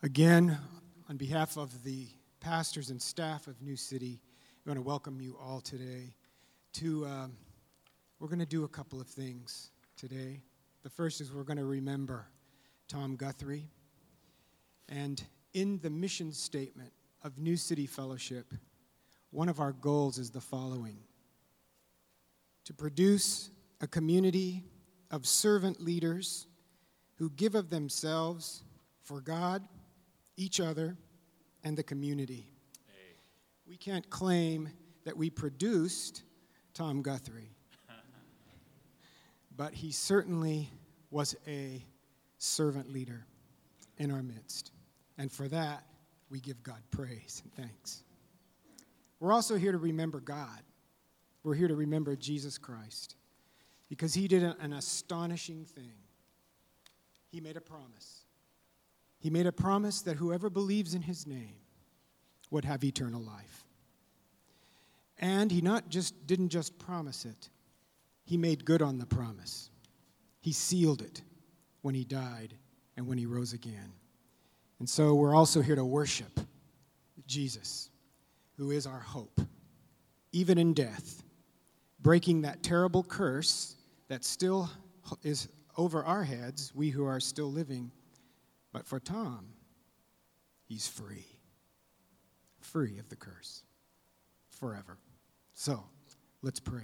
Again, on behalf of the pastors and staff of New City, I want to welcome you all today we're going to do a couple of things today. The first is we're going to remember Tom Guthrie. And in the mission statement of New City Fellowship, one of our goals is the following: to produce a community of servant leaders who give of themselves for God, each other, and the community. Hey. We can't claim that we produced Tom Guthrie, but he certainly was a servant leader in our midst. And for that, we give God praise and thanks. We're also here to remember God. We're here to remember Jesus Christ, because he did an astonishing thing. He made a promise. He made a promise that whoever believes in his name would have eternal life. And he didn't just promise it. He made good on the promise. He sealed it when he died and when he rose again. And so we're also here to worship Jesus, who is our hope, even in death, breaking that terrible curse that still is over our heads, we who are still living. But for Tom, he's free of the curse, forever. So, let's pray.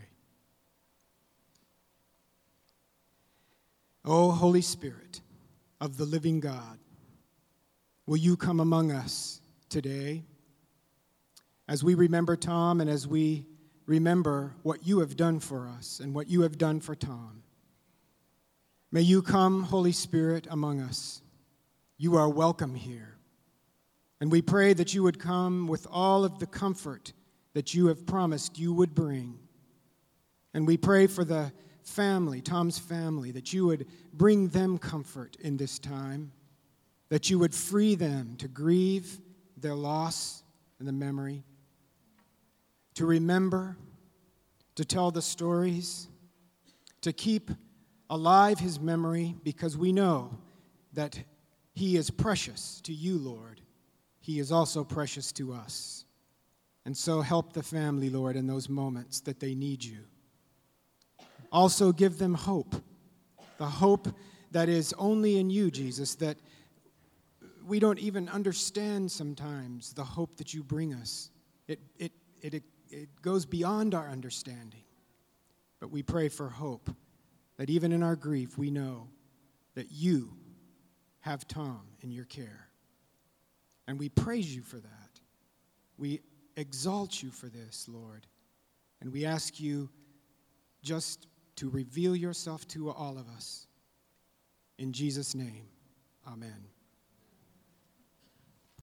O Holy Spirit of the living God, will you come among us today as we remember Tom and as we remember what you have done for us and what you have done for Tom. May you come, Holy Spirit, among us. You are welcome here. And we pray that you would come with all of the comfort that you have promised you would bring. And we pray for the family, Tom's family, that you would bring them comfort in this time, that you would free them to grieve their loss and the memory, to remember, to tell the stories, to keep alive his memory, because we know that he is precious to you, Lord. He is also precious to us. And so help the family, Lord, in those moments that they need you. Also give them hope, the hope that is only in you, Jesus, that we don't even understand sometimes, the hope that you bring us. It goes beyond our understanding. But we pray for hope, that even in our grief we know that you have Tom in your care. And we praise you for that. We exalt you for this, Lord. And we ask you just to reveal yourself to all of us. In Jesus' name, amen.